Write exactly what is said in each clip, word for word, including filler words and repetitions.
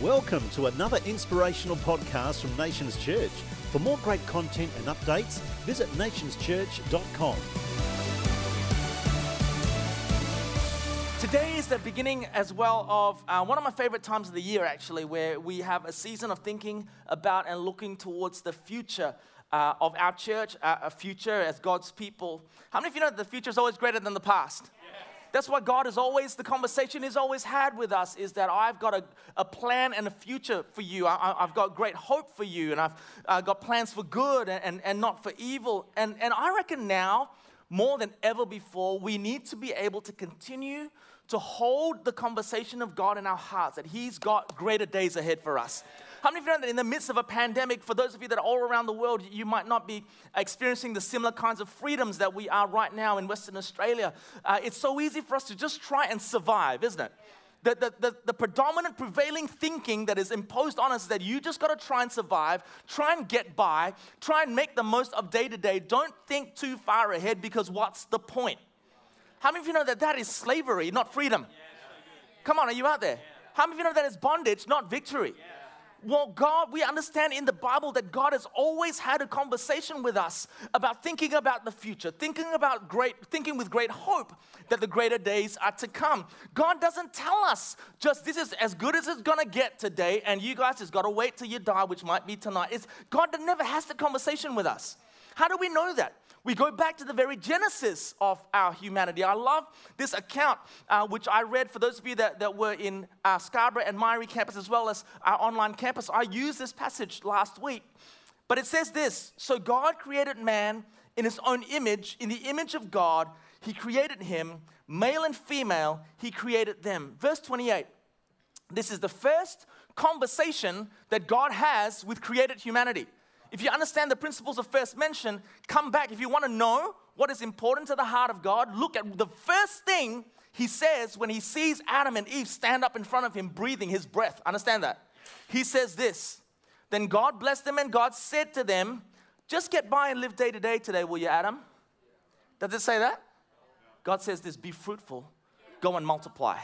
Welcome to another inspirational podcast from Nations Church. For more great content and updates, visit nations church dot com. Today is the beginning as well of uh, one of my favorite times of the year, actually, where we have a season of thinking about and looking towards the future uh, of our church, uh, a future as God's people. How many of you know that the future is always greater than the past? That's what God is always, the conversation He's always had with us is that I've got a, a plan and a future for you. I, I've got great hope for you, and I've uh, got plans for good and, and, and not for evil. And, and I reckon now, more than ever before, we need to be able to continue to hold the conversation of God in our hearts, that He's got greater days ahead for us. How many of you know that in the midst of a pandemic, for those of you that are all around the world, you might not be experiencing the similar kinds of freedoms that we are right now in Western Australia. Uh, it's so easy for us to just try and survive, isn't it? The, the, the, the predominant prevailing thinking that is imposed on us is that you just got to try and survive, try and get by, try and make the most of day to day. Don't think too far ahead, because what's the point? How many of you know that that is slavery, not freedom? Come on, are you out there? How many of you know that is bondage, not victory? Well, God, we understand in the Bible that God has always had a conversation with us about thinking about the future, thinking about great, thinking with great hope that the greater days are to come. God doesn't tell us just this is as good as it's going to get today, and you guys just got to wait till you die, which might be tonight. It's, God never has the conversation with us. How do we know that? We go back to the very genesis of our humanity. I love this account, uh, which I read for those of you that, that were in uh, Scarborough and Myrie campus, as well as our online campus. I used this passage last week. But it says this: so God created man in His own image. In the image of God, He created him. Male and female, He created them. Verse twenty-eight. This is the first conversation that God has with created humanity. If you understand the principles of first mention, come back. If you want to know what is important to the heart of God, look at the first thing He says when He sees Adam and Eve stand up in front of Him, breathing His breath. Understand that? He says this: then God blessed them, and God said to them, just get by and live day to day today, will you, Adam? Does it say that? God says this: be fruitful, go and multiply.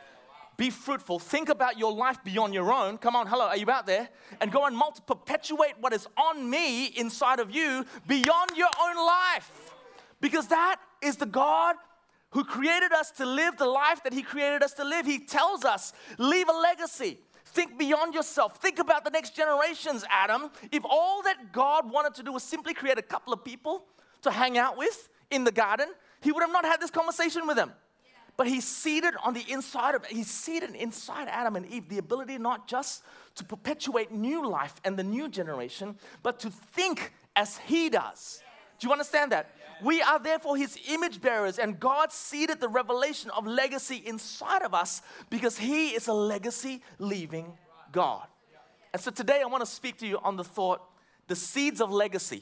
Be fruitful. Think about your life beyond your own. Come on, hello, are you out there? And go and multi- perpetuate what is on me inside of you beyond your own life. Because that is the God who created us to live the life that He created us to live. He tells us, leave a legacy. Think beyond yourself. Think about the next generations, Adam. If all that God wanted to do was simply create a couple of people to hang out with in the garden, He would have not had this conversation with them. But He seated on the inside of, He seated inside Adam and Eve the ability not just to perpetuate new life and the new generation, but to think as He does. Do you understand that? We are therefore His image bearers, and God seated the revelation of legacy inside of us because He is a legacy leaving God. And so today I want to speak to you on the thought, the seeds of legacy.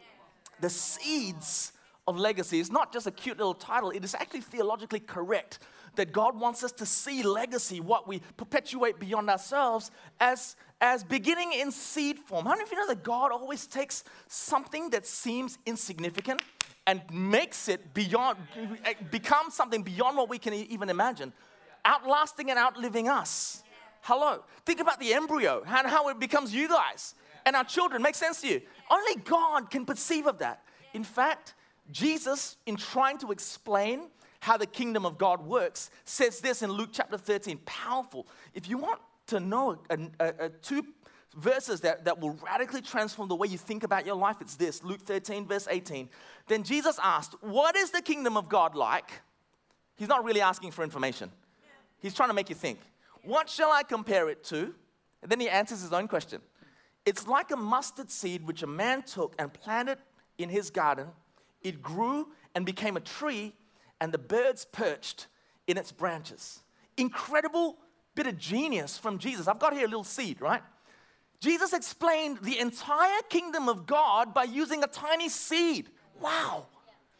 The seeds of legacy is not just a cute little title. It is actually theologically correct that God wants us to see legacy, what we perpetuate beyond ourselves, as, as beginning in seed form. How many of you know that God always takes something that seems insignificant and makes it beyond, become something beyond what we can even imagine, outlasting and outliving us? Hello. Think about the embryo and how it becomes you guys and our children. Makes sense to you? Only God can perceive of that. In fact, Jesus, in trying to explain how the kingdom of God works, says this in Luke chapter thirteen. Powerful. If you want to know a, a, a two verses that, that will radically transform the way you think about your life, it's this. Luke thirteen, verse eighteen. Then Jesus asked, what is the kingdom of God like? He's not really asking for information. He's trying to make you think. What shall I compare it to? And then He answers His own question. It's like a mustard seed which a man took and planted in his garden. It grew and became a tree, and the birds perched in its branches. Incredible bit of genius from Jesus. I've got here a little seed, right? Jesus explained the entire kingdom of God by using a tiny seed. Wow.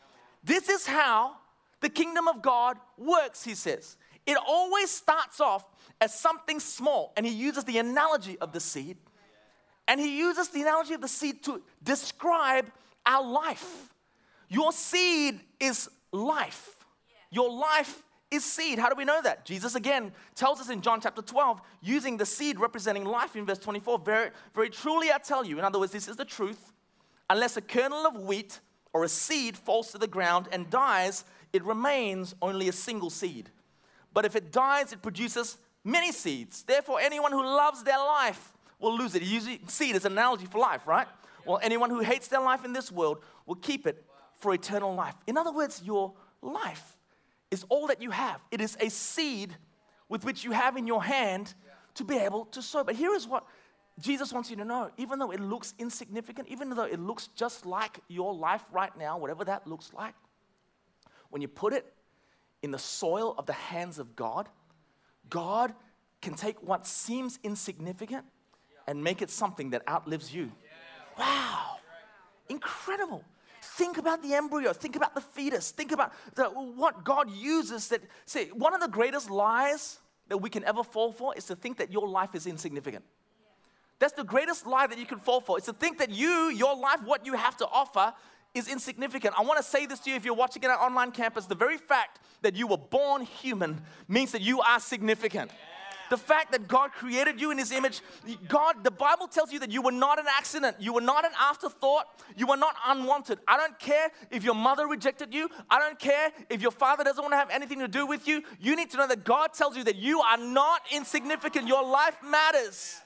This is how the kingdom of God works, He says. It always starts off as something small, and He uses the analogy of the seed. And He uses the analogy of the seed to describe our life. Your seed is life. Your life is seed. How do we know that? Jesus again tells us in John chapter twelve, using the seed representing life in verse twenty-four, very, very truly I tell you, in other words, this is the truth, unless a kernel of wheat or a seed falls to the ground and dies, it remains only a single seed. But if it dies, it produces many seeds. Therefore, anyone who loves their life will lose it. Using seed as an analogy for life, right? Well, anyone who hates their life in this world will keep it for eternal life. In other words, your life is all that you have. It is a seed with which you have in your hand to be able to sow. But here is what Jesus wants you to know. Even though it looks insignificant, even though it looks just like your life right now, whatever that looks like, when you put it in the soil of the hands of God, God can take what seems insignificant and make it something that outlives you. Wow. Incredible. Think about the embryo. Think about the fetus. Think about the, what God uses. That, see, one of the greatest lies that we can ever fall for is to think that your life is insignificant. That's the greatest lie that you can fall for. It's to think that you, your life, what you have to offer is insignificant. I want to say this to you if you're watching at our online campus. The very fact that you were born human means that you are significant. The fact that God created you in His image, God, the Bible tells you that you were not an accident. You were not an afterthought. You were not unwanted. I don't care if your mother rejected you. I don't care if your father doesn't want to have anything to do with you. You need to know that God tells you that you are not insignificant. Your life matters.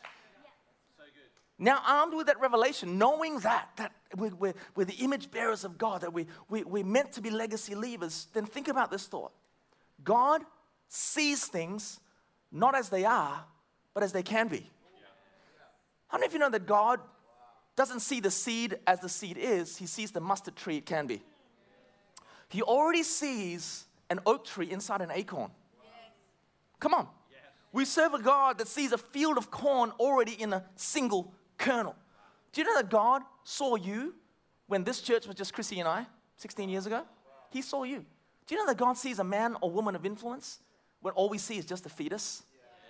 Now, armed with that revelation, knowing that, that we're, we're, we're the image bearers of God, that we, we, we're meant to be legacy leavers, then think about this thought. God sees things not as they are, but as they can be. How many of you know that God doesn't see the seed as the seed is, He sees the mustard tree it can be. He already sees an oak tree inside an acorn. Come on. We serve a God that sees a field of corn already in a single kernel. Do you know that God saw you when this church was just Chrissy and I, sixteen years ago? He saw you. Do you know that God sees a man or woman of influence when all we see is just a fetus?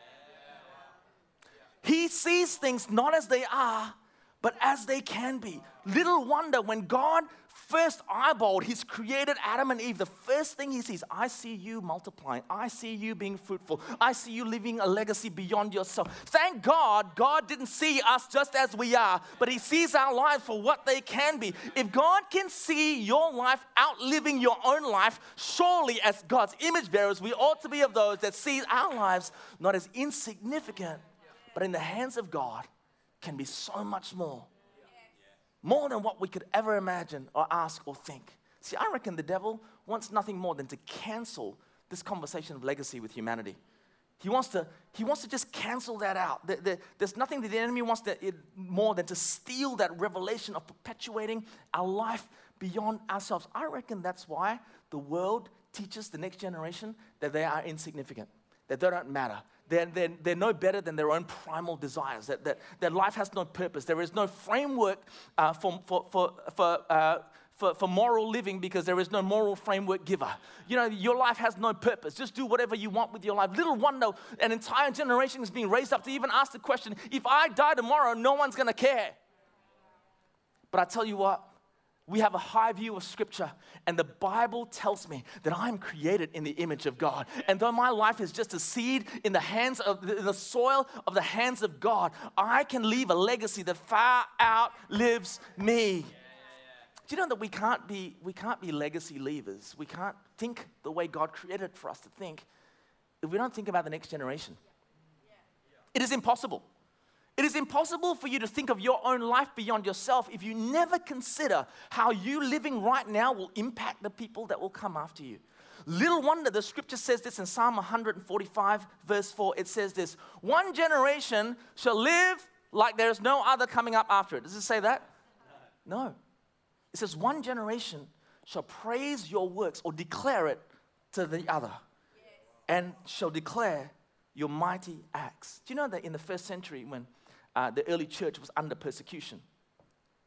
He sees things not as they are, but as they can be. Little wonder when God first eyeballed His created Adam and Eve, the first thing He sees, I see you multiplying. I see you being fruitful. I see you living a legacy beyond yourself. Thank God, God didn't see us just as we are, but He sees our lives for what they can be. If God can see your life outliving your own life, surely as God's image bearers, we ought to be of those that see our lives not as insignificant, but in the hands of God can be so much more. More than what we could ever imagine or ask or think. See, I reckon the devil wants nothing more than to cancel this conversation of legacy with humanity. He wants to, he wants to just cancel that out. There, there, there's nothing that the enemy wants to, it, more than to steal that revelation of perpetuating our life beyond ourselves. I reckon that's why the world teaches the next generation that they are insignificant, that they don't matter. They're, they're, they're no better than their own primal desires, that, that, that life has no purpose. There is no framework uh, for, for, for, for, uh, for, for moral living because there is no moral framework giver. You know, your life has no purpose. Just do whatever you want with your life. Little wonder an entire generation is being raised up to even ask the question, if I die tomorrow, no one's going to care. But I tell you what, we have a high view of Scripture, and the Bible tells me that I'm created in the image of God. And though my life is just a seed in the hands of the, the soil of the hands of God, I can leave a legacy that far outlives me. Yeah, yeah, yeah. Do you know that we can't be we can't be legacy leavers? We can't think the way God created for us to think if we don't think about the next generation. It is impossible. It is impossible for you to think of your own life beyond yourself if you never consider how you living right now will impact the people that will come after you. Little wonder the Scripture says this in Psalm one forty-five, verse four. It says this, one generation shall live like there is no other coming up after it. Does it say that? No. It says one generation shall praise your works or declare it to the other and shall declare your mighty acts. Do you know that in the first century when Uh, the early church was under persecution,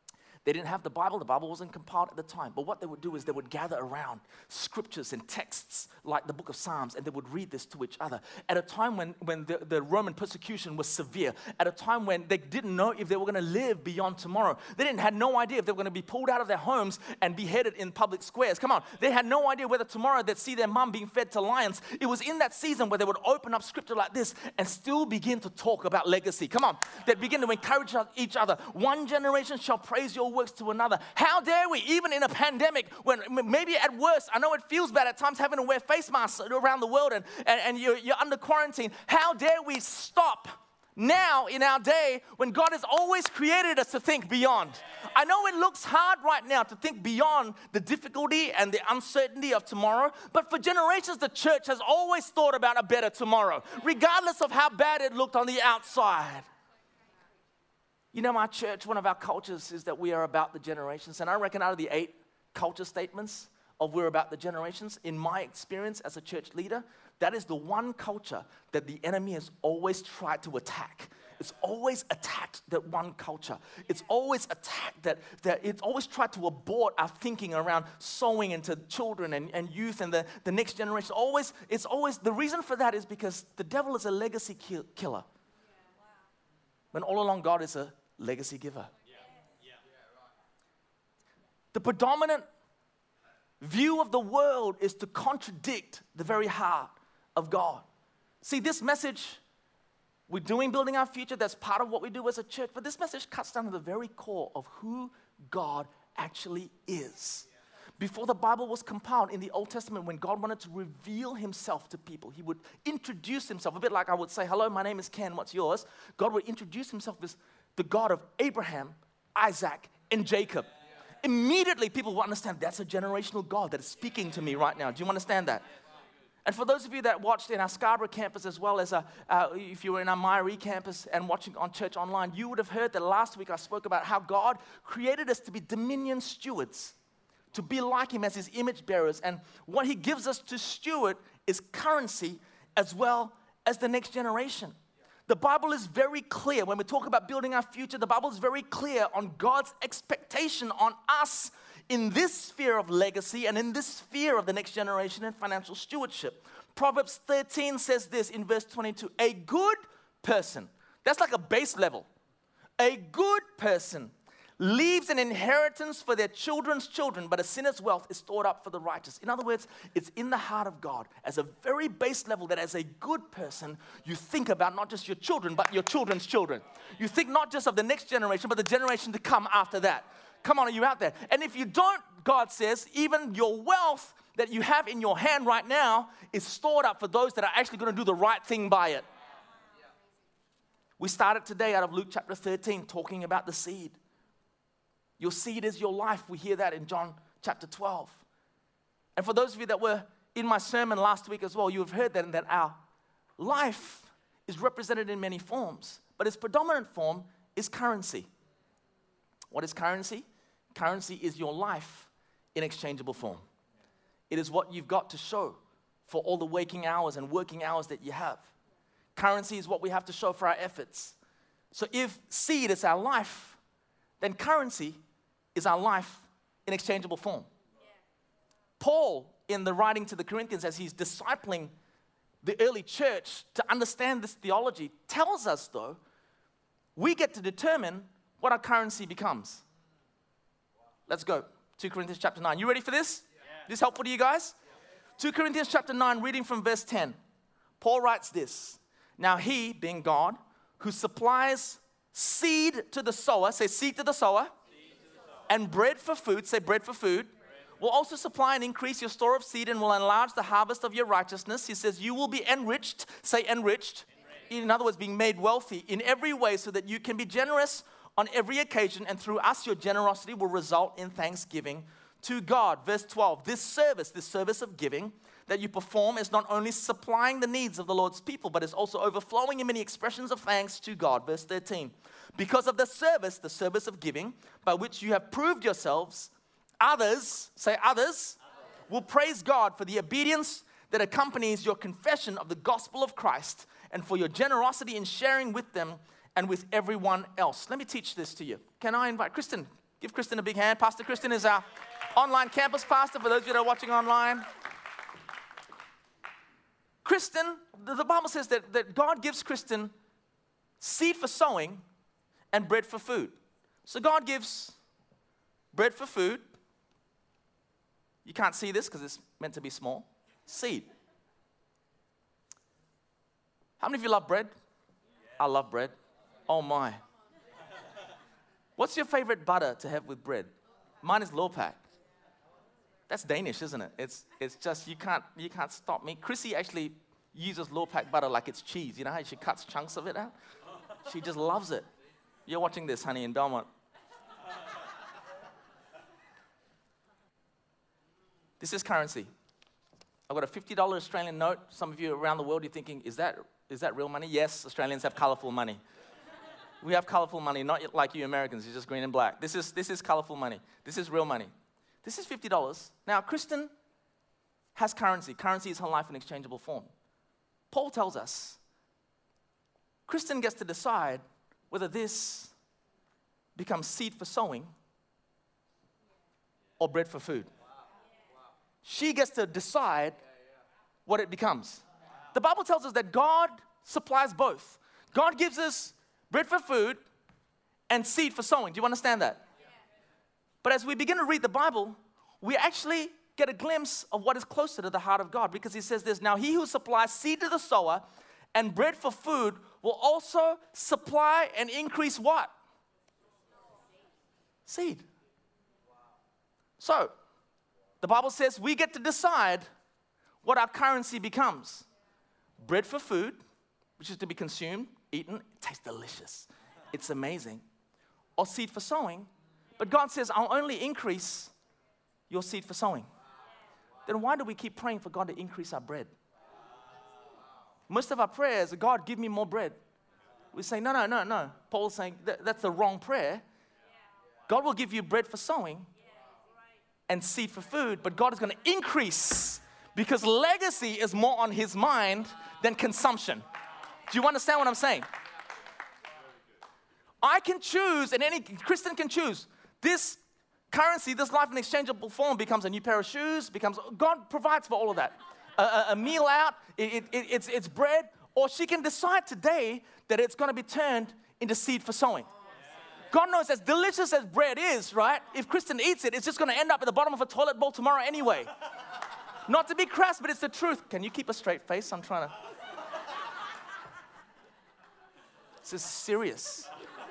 They didn't have the Bible. The Bible wasn't compiled at the time. But what they would do is they would gather around scriptures and texts like the book of Psalms, and they would read this to each other. At a time when, when the, the Roman persecution was severe, at a time when they didn't know if they were going to live beyond tomorrow. They didn't had no idea if they were going to be pulled out of their homes and beheaded in public squares. Come on. They had no idea whether tomorrow they'd see their mum being fed to lions. It was in that season where they would open up scripture like this and still begin to talk about legacy. Come on. They'd begin to encourage each other. One generation shall praise your works to another. How dare we, even in a pandemic, when maybe at worst, I know it feels bad at times having to wear face masks around the world and, and, and you're, you're under quarantine. How dare we stop now in our day when God has always created us to think beyond? I know it looks hard right now to think beyond the difficulty and the uncertainty of tomorrow, but for generations, the church has always thought about a better tomorrow, regardless of how bad it looked on the outside. You know, my church, one of our cultures is that we are about the generations. And I reckon out of the eight culture statements of we're about the generations, in my experience as a church leader, that is the one culture that the enemy has always tried to attack. It's always attacked that one culture. It's always attacked that, that it's always tried to abort our thinking around sowing into children and, and youth and the, the next generation. Always, it's always, the reason for that is because the devil is a legacy kill, killer. When all along God is a legacy giver. Yeah. Yeah. The predominant view of the world is to contradict the very heart of God. See, this message, we're doing Building Our Future, that's part of what we do as a church, but this message cuts down to the very core of who God actually is. Before the Bible was compiled in the Old Testament, when God wanted to reveal himself to people, he would introduce himself, a bit like I would say, hello, my name is Ken, what's yours? God would introduce himself as the God of Abraham, Isaac, and Jacob. Immediately, people will understand that's a generational God that is speaking to me right now. Do you understand that? And for those of you that watched in our Scarborough campus, as well as uh, uh, if you were in our Myrie campus and watching on Church Online, you would have heard that last week I spoke about how God created us to be dominion stewards, to be like him as his image bearers. And what he gives us to steward is currency as well as the next generation. The Bible is very clear. When we talk about building our future, the Bible is very clear on God's expectation on us in this sphere of legacy and in this sphere of the next generation and financial stewardship. Proverbs thirteen says this in verse twenty-two, a good person, that's like a base level, a good person leaves an inheritance for their children's children, but a sinner's wealth is stored up for the righteous. In other words, it's in the heart of God as a very base level that as a good person, you think about not just your children, but your children's children. You think not just of the next generation, but the generation to come after that. Come on, are you out there? And if you don't, God says, even your wealth that you have in your hand right now is stored up for those that are actually going to do the right thing by it. We started today out of Luke chapter thirteen talking about the seed. Your seed is your life. We hear that in John chapter twelve. And for those of you that were in my sermon last week as well, you have heard that, that our life is represented in many forms, but its predominant form is currency. What is currency? Currency is your life in exchangeable form. It is what you've got to show for all the waking hours and working hours that you have. Currency is what we have to show for our efforts. So if seed is our life, then currency is our life in exchangeable form. Yeah. Paul, in the writing to the Corinthians, as he's discipling the early church to understand this theology, tells us, though, we get to determine what our currency becomes. Let's go. Second Corinthians chapter nine. You ready for this? Yeah. This helpful to you guys? Yeah. Second Corinthians chapter nine, reading from verse ten. Paul writes this. Now he, being God, who supplies seed to the sower, say seed to the sower, seed to the sower. And bread for food, say bread for food, bread. Will also supply and increase your store of seed and will enlarge the harvest of your righteousness. He says you will be enriched, say enriched, enriched. In other words, being made wealthy in every way so that you can be generous on every occasion, and through us your generosity will result in thanksgiving to God. Verse twelve, this service, this service of giving that you perform is not only supplying the needs of the Lord's people, but is also overflowing in many expressions of thanks to God. Verse thirteen, because of the service, the service of giving, by which you have proved yourselves, others, say others, others. will praise God for the obedience that accompanies your confession of the gospel of Christ and for your generosity in sharing with them and with everyone else. Let me teach this to you. Can I invite Kristen? Give Kristen a big hand. Pastor Kristen is our online campus pastor for those of you that are watching online. Kristen, the the Bible says that, that God gives Kristen seed for sowing and bread for food. So God gives bread for food. You can't see this because it's meant to be small. Seed. How many of you love bread? I love bread. Oh my. What's your favorite butter to have with bread? Mine is Lorpak. That's Danish, isn't it? It's it's just, you can't you can't stop me. Chrissy actually uses Lorpak butter like it's cheese. You know how she cuts chunks of it out? She just loves it. You're watching this, honey, in Belmont. This is currency. I've got a fifty dollars Australian note. Some of you around the world, you're thinking, is that is that real money? Yes, Australians have colorful money. We have colorful money, not like you Americans, it's just green and black. This is, this is colorful money. This is real money. This is fifty dollars. Now, Kristen has currency. Currency is her life in exchangeable form. Paul tells us, Kristen gets to decide whether this becomes seed for sowing or bread for food. She gets to decide what it becomes. The Bible tells us that God supplies both. God gives us bread for food and seed for sowing. Do you understand that? But as we begin to read the Bible, we actually get a glimpse of what is closer to the heart of God, because he says this, now he who supplies seed to the sower and bread for food will also supply and increase what? Seed. So, the Bible says we get to decide what our currency becomes. Bread for food, which is to be consumed, eaten, it tastes delicious. It's amazing. Or seed for sowing. But God says, I'll only increase your seed for sowing. Then why do we keep praying for God to increase our bread? Most of our prayers are, God, give me more bread. We say, no, no, no, no. Paul's saying that, that's the wrong prayer. God will give you bread for sowing and seed for food, but God is going to increase because legacy is more on his mind than consumption. Do you understand what I'm saying? I can choose, and any Christian can choose. This currency, this life in exchangeable form becomes a new pair of shoes, becomes, God provides for all of that. A, a, a meal out, it, it, it's, it's bread, or she can decide today that it's going to be turned into seed for sowing. God knows as delicious as bread is, right? If Kristen eats it, it's just going to end up at the bottom of a toilet bowl tomorrow anyway. Not to be crass, but it's the truth. Can you keep a straight face? I'm trying to. This is serious.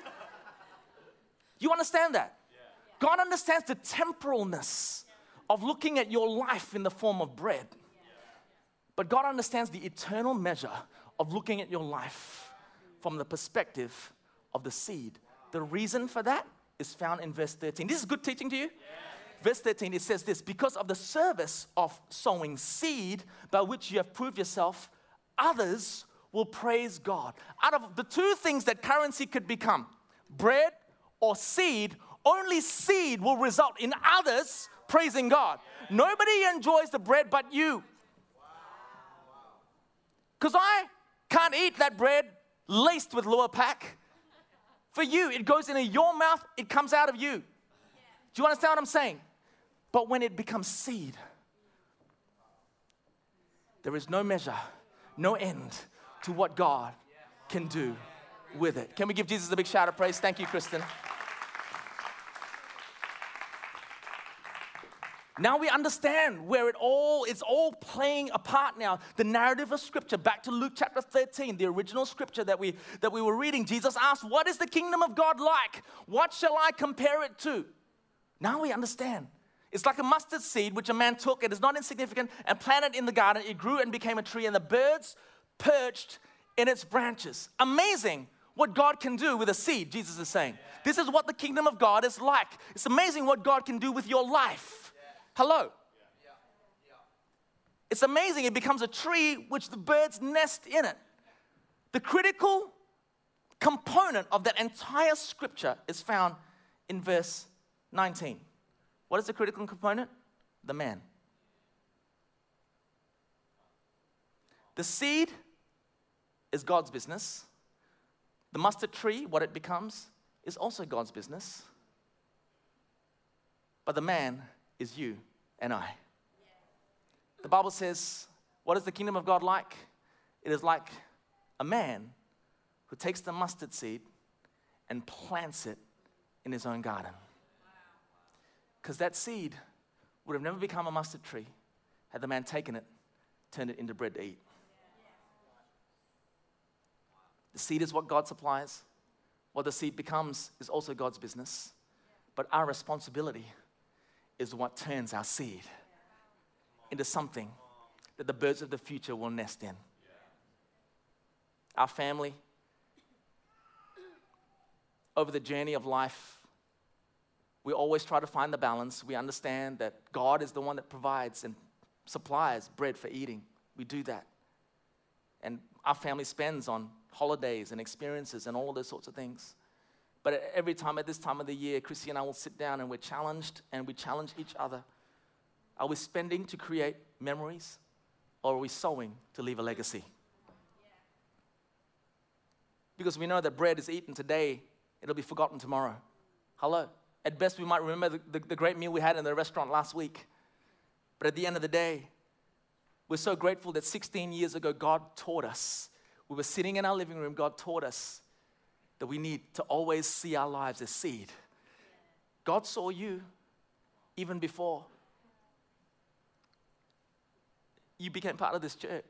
You understand that? God understands the temporalness of looking at your life in the form of bread. But God understands the eternal measure of looking at your life from the perspective of the seed. The reason for that is found in verse thirteen. This is good teaching to you. Verse thirteen, it says this, because of the service of sowing seed by which you have proved yourself, others will praise God. Out of the two things that currency could become, bread or seed, only seed will result in others praising God. Nobody enjoys the bread but you. Because I can't eat that bread laced with Lorpak. For you, it goes into your mouth, it comes out of you. Do you understand what I'm saying? But when it becomes seed, there is no measure, no end to what God can do with it. Can we give Jesus a big shout of praise? Thank you, Kristen. Now we understand where it all, it's all playing a part now. The narrative of Scripture, back to Luke chapter thirteen, the original Scripture that we, that we were reading. Jesus asked, what is the kingdom of God like? What shall I compare it to? Now we understand. It's like a mustard seed, which a man took, it is not insignificant, and planted in the garden. It grew and became a tree, and the birds perched in its branches. Amazing what God can do with a seed, Jesus is saying. This is what the kingdom of God is like. It's amazing what God can do with your life. Hello. It's amazing. It becomes a tree which the birds nest in it. The critical component of that entire scripture is found in verse nineteen. What is the critical component? The man. The seed is God's business. The mustard tree, what it becomes, is also God's business. but the man is you and I. The Bible says, what is the kingdom of God like? It is like a man who takes the mustard seed and plants it in his own garden. Because that seed would have never become a mustard tree had the man taken it, turned it into bread to eat. The seed is what God supplies. What the seed becomes is also God's business. But our responsibility is what turns our seed into something that the birds of the future will nest in. Our family, over the journey of life, we always try to find the balance. We understand that God is the one that provides and supplies bread for eating. We do that. And our family spends on holidays and experiences and all of those sorts of things. But every time at this time of the year, Chrissy and I will sit down and we're challenged and we challenge each other. Are we spending to create memories, or are we sowing to leave a legacy? Because we know that bread is eaten today, it'll be forgotten tomorrow. Hello? At best, we might remember the, the, the great meal we had in the restaurant last week. But at the end of the day, we're so grateful that sixteen years ago, God taught us. We were sitting in our living room, God taught us that we need to always see our lives as seed. God saw you even before you became part of this church.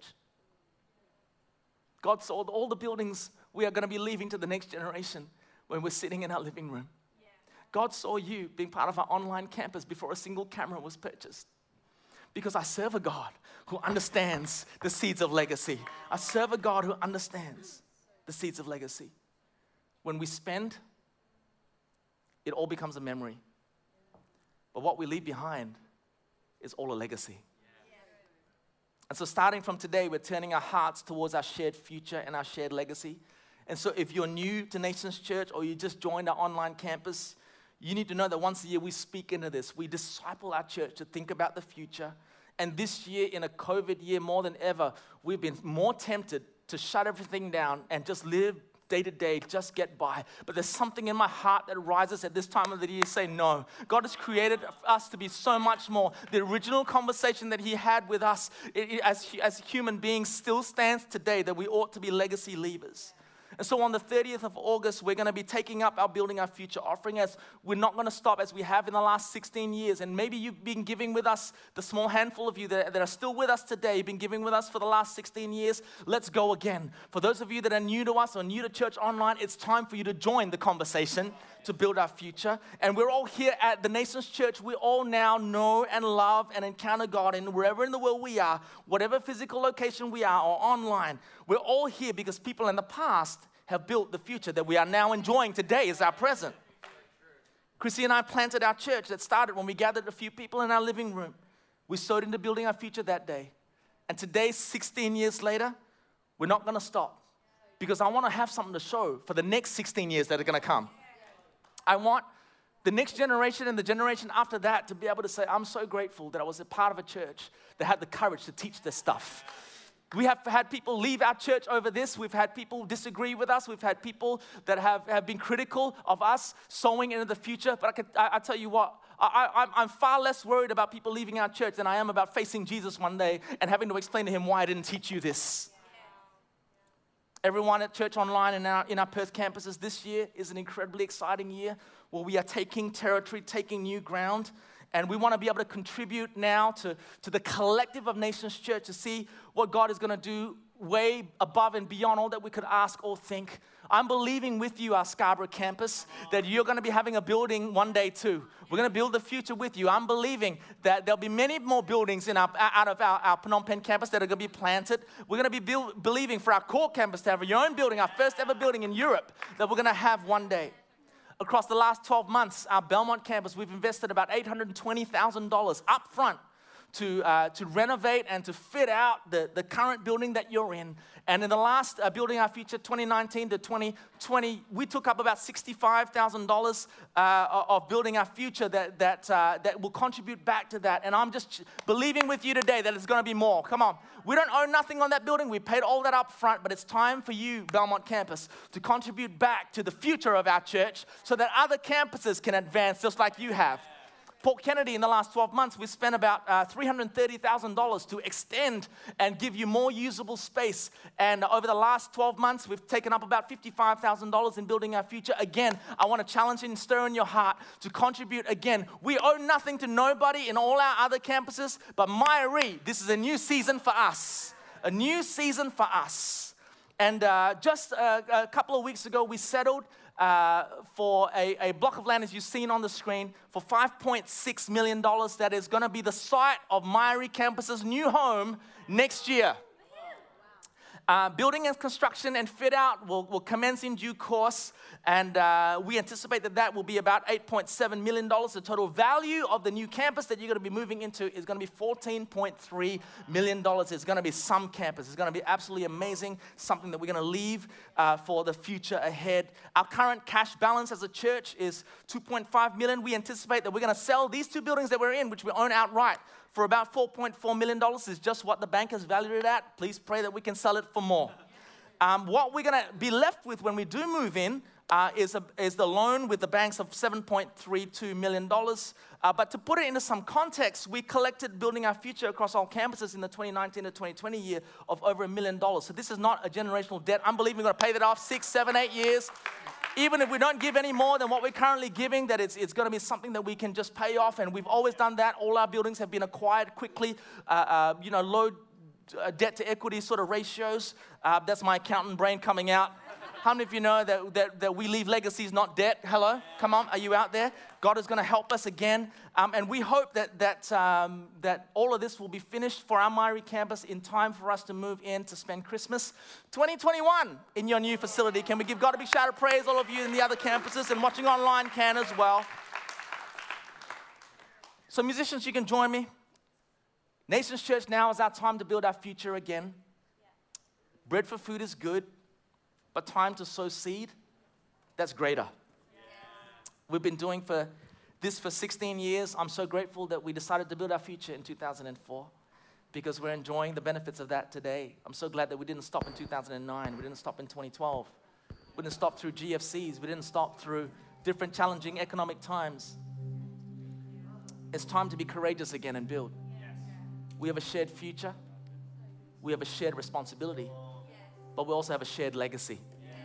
God saw all the buildings we are going to be leaving to the next generation when we're sitting in our living room. God saw you being part of our online campus before a single camera was purchased. Because I serve a God who understands the seeds of legacy. I serve a God who understands the seeds of legacy. When we spend, it all becomes a memory. But what we leave behind is all a legacy. And so starting from today, we're turning our hearts towards our shared future and our shared legacy. And so if you're new to Nations Church or you just joined our online campus, you need to know that once a year we speak into this. We disciple our church to think about the future. And this year, in a COVID year more than ever, we've been more tempted to shut everything down and just live day to day, just get by. But there's something in my heart that rises at this time of the year saying, no, God has created us to be so much more. The original conversation that He had with us it, it, as, as human beings still stands today, that we ought to be legacy leavers. And so on the thirtieth of August, we're going to be taking up our Building Our Future offering. As we're not going to stop as we have in the last sixteen years. And maybe you've been giving with us, the small handful of you that, that are still with us today, you've been giving with us for the last sixteen years. Let's go again. For those of you that are new to us or new to church online, it's time for you to join the conversation to build our future. And we're all here at the Nations Church. We all now know and love and encounter God in wherever in the world we are, whatever physical location we are or online. We're all here because people in the past have built the future that we are now enjoying today as our present. Chrissy and I planted our church that started when we gathered a few people in our living room. We sowed into building our future that day. And today, sixteen years later, we're not going to stop because I want to have something to show for the next sixteen years that are going to come. I want the next generation and the generation after that to be able to say, I'm so grateful that I was a part of a church that had the courage to teach this stuff. We have had people leave our church over this. We've had people disagree with us. We've had people that have, have been critical of us sowing into the future. But I, can, I, I tell you what, I, I, I'm far less worried about people leaving our church than I am about facing Jesus one day and having to explain to Him why I didn't teach you this. Everyone at Church Online and in our, in our Perth campuses, this year is an incredibly exciting year where we are taking territory, taking new ground. And we want to be able to contribute now to, to the collective of Nations Church to see what God is going to do way above and beyond all that we could ask or think. I'm believing with you, our Scarborough campus, that you're going to be having a building one day too. We're going to build the future with you. I'm believing that there'll be many more buildings in our, out of our, our Phnom Penh campus that are going to be planted. We're going to be build, believing for our core campus to have your own building, our first ever building in Europe that we're going to have one day. Across the last twelve months, our Belmont campus, we've invested about eight hundred twenty thousand dollars up front to, uh, to renovate and to fit out the, the current building that you're in. And in the last uh, Building Our Future, twenty nineteen to twenty twenty, we took up about sixty-five thousand dollars uh, of building our future that, that, uh, that will contribute back to that. And I'm just believing with you today that it's going to be more. Come on. We don't own nothing on that building. We paid all that up front, but it's time for you, Belmont campus, to contribute back to the future of our church so that other campuses can advance just like you have. Port Kennedy, in the last twelve months, we spent about uh, three hundred thirty thousand dollars to extend and give you more usable space. And over the last twelve months, we've taken up about fifty-five thousand dollars in building our future. Again, I want to challenge and stir in your heart to contribute again. We owe nothing to nobody in all our other campuses, but Myrie, this is a new season for us. A new season for us. And uh, just a, a couple of weeks ago, we settled uh, for a, a block of land, as you've seen on the screen, for five point six million dollars. That is going to be the site of Myrie Campus's new home next year. Uh, building and construction and fit out will, will commence in due course, and uh, we anticipate that that will be about eight point seven million dollars. The total value of the new campus that you're going to be moving into is going to be fourteen point three million dollars. It's going to be some campus. It's going to be absolutely amazing, something that we're going to leave uh, for the future ahead. Our current cash balance as a church is two point five million dollars. We anticipate that we're going to sell these two buildings that we're in, which we own outright, for about four point four million dollars. Is just what the bank has valued it at. Please pray that we can sell it for more. Um, what we're going to be left with when we do move in uh, is, a, is the loan with the banks of seven point three two million dollars. Uh, but to put it into some context, we collected building our future across all campuses in the twenty nineteen to twenty twenty year of over a million dollars. So this is not a generational debt. I'm believing we're going to pay that off six, seven, eight years. Even if we don't give any more than what we're currently giving, that it's, it's going to be something that we can just pay off. And we've always done that. All our buildings have been acquired quickly, uh, uh, you know, low uh, debt to equity sort of ratios. Uh, that's my accountant brain coming out. How many of you know that, that, that we leave legacies, not debt? Hello? Come on, are you out there? God is going to help us again. Um, and we hope that that um, that all of this will be finished for our Myrie campus in time for us to move in to spend Christmas twenty twenty-one in your new facility. Can we give God a big shout of praise? All of you in the other campuses and watching online can as well. So musicians, you can join me. Nations Church, now is our time to build our future again. Bread for food is good, but time to sow seed, that's greater. We've been doing for this for sixteen years. I'm so grateful that we decided to build our future in two thousand four because we're enjoying the benefits of that today. I'm so glad that we didn't stop in two thousand nine. We didn't stop in twenty twelve. We didn't stop through G F Cs. We didn't stop through different challenging economic times. It's time to be courageous again and build. We have a shared future. We have a shared responsibility. But we also have a shared legacy.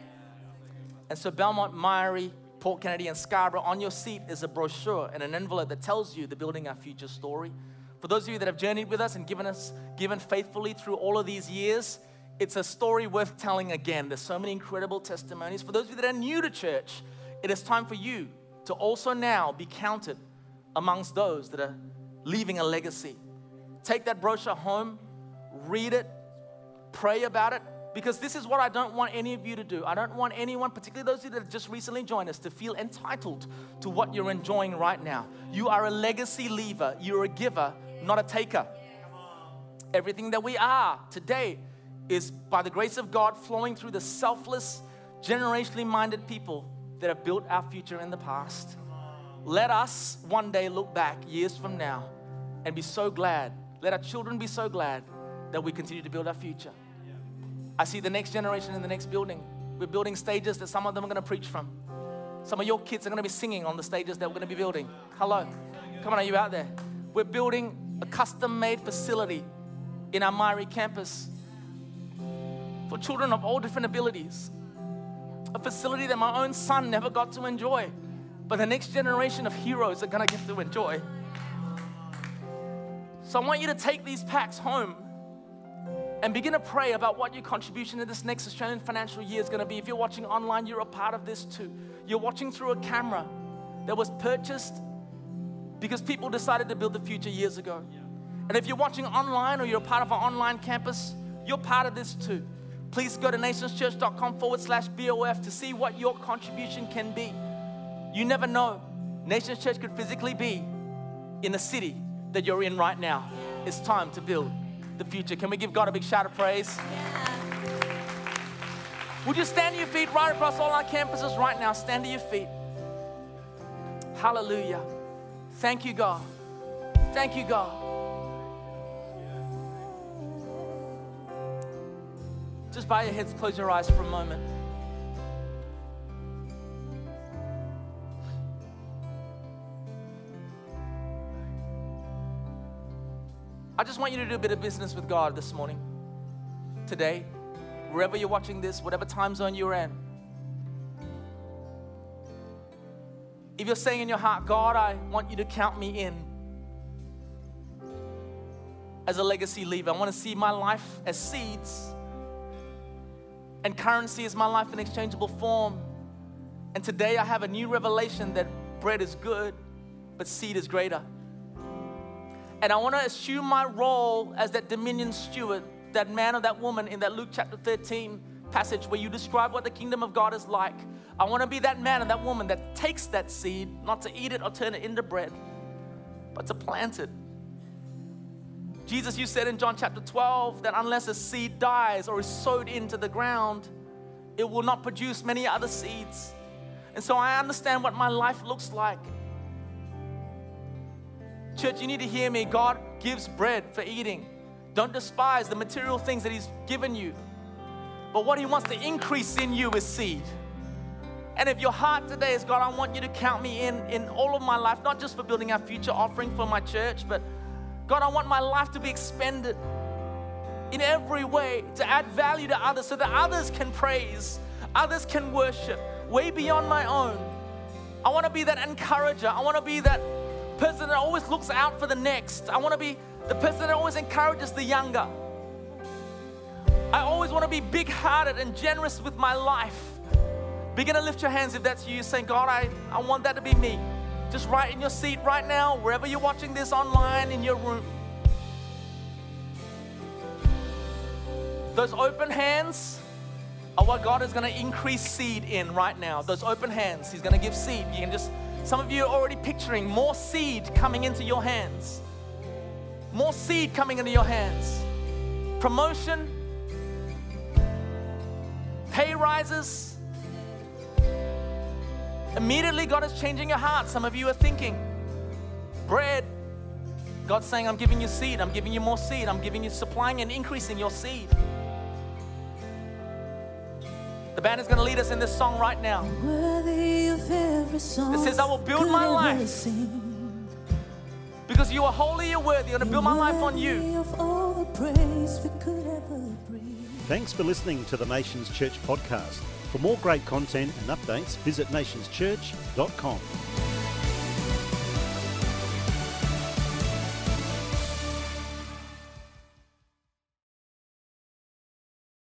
And so Belmont, Myrie, Port Kennedy, and Scarborough, on your seat is a brochure and an envelope that tells you the Building Our Future story. For those of you that have journeyed with us and given us, given faithfully through all of these years, it's a story worth telling again. There's so many incredible testimonies. For those of you that are new to church, it is time for you to also now be counted amongst those that are leaving a legacy. Take that brochure home, read it, pray about it, because this is what I don't want any of you to do. I don't want anyone, particularly those of you that have just recently joined us, to feel entitled to what you're enjoying right now. You are a legacy leaver. You're a giver, not a taker. Everything that we are today is by the grace of God flowing through the selfless, generationally minded people that have built our future in the past. Let us one day look back years from now and be so glad. Let our children be so glad that we continue to build our future. I see the next generation in the next building. We're building stages that some of them are going to preach from. Some of your kids are going to be singing on the stages that we're going to be building. Hello. Come on, are you out there? We're building a custom-made facility in our Myrie campus for children of all different abilities. A facility that my own son never got to enjoy, but the next generation of heroes are going to get to enjoy. So I want you to take these packs home and begin to pray about what your contribution to this next Australian financial year is going to be. If you're watching online, you're a part of this too. You're watching through a camera that was purchased because people decided to build the future years ago. And if you're watching online or you're a part of our online campus, you're part of this too. Please go to nationschurch.com forward slash BOF to see what your contribution can be. You never know. Nations Church could physically be in the city that you're in right now. It's time to build the future. Can we give God a big shout of praise? Yeah. Would you stand to your feet right across all our campuses right now? Stand to your feet. Hallelujah. Thank you, God. Thank you, God. Just bow your heads, close your eyes for a moment. I just want you to do a bit of business with God this morning, today, wherever you're watching this, whatever time zone you're in. If you're saying in your heart, God, I want you to count me in as a legacy leaver. I want to see my life as seeds and currency is my life in exchangeable form. And today I have a new revelation that bread is good, but seed is greater. And I want to assume my role as that dominion steward, that man or that woman in that Luke chapter thirteen passage where you describe what the kingdom of God is like. I want to be that man or that woman that takes that seed, not to eat it or turn it into bread, but to plant it. Jesus, you said in John chapter twelve that unless a seed dies or is sowed into the ground, it will not produce many other seeds. And so I understand what my life looks like. Church, you need to hear me. God gives bread for eating. Don't despise the material things that He's given you. But what He wants to increase in you is seed. And if your heart today is, God, I want you to count me in in all of my life, not just for building our future offering for my church, but God, I want my life to be expended in every way to add value to others so that others can praise, others can worship, way beyond my own. I want to be that encourager. I want to be that person that always looks out for the next. I want to be the person that always encourages the younger. I always want to be big-hearted and generous with my life. Begin to lift your hands if that's you, saying, God, I, I want that to be me. Just right in your seat right now, wherever you're watching this online, in your room. Those open hands are what God is going to increase seed in right now. Those open hands, He's going to give seed. You can just, some of you are already picturing more seed coming into your hands. More seed coming into your hands. Promotion, pay rises. Immediately, God is changing your heart. Some of you are thinking, bread. God's saying, I'm giving you seed. I'm giving you more seed. I'm giving you, supplying and increasing your seed. The band is going to lead us in this song right now. It says, I will build my life. Because you are holy, you're worthy. I'm going to build my life on you. Thanks for listening to the Nations Church podcast. For more great content and updates, visit nations church dot com.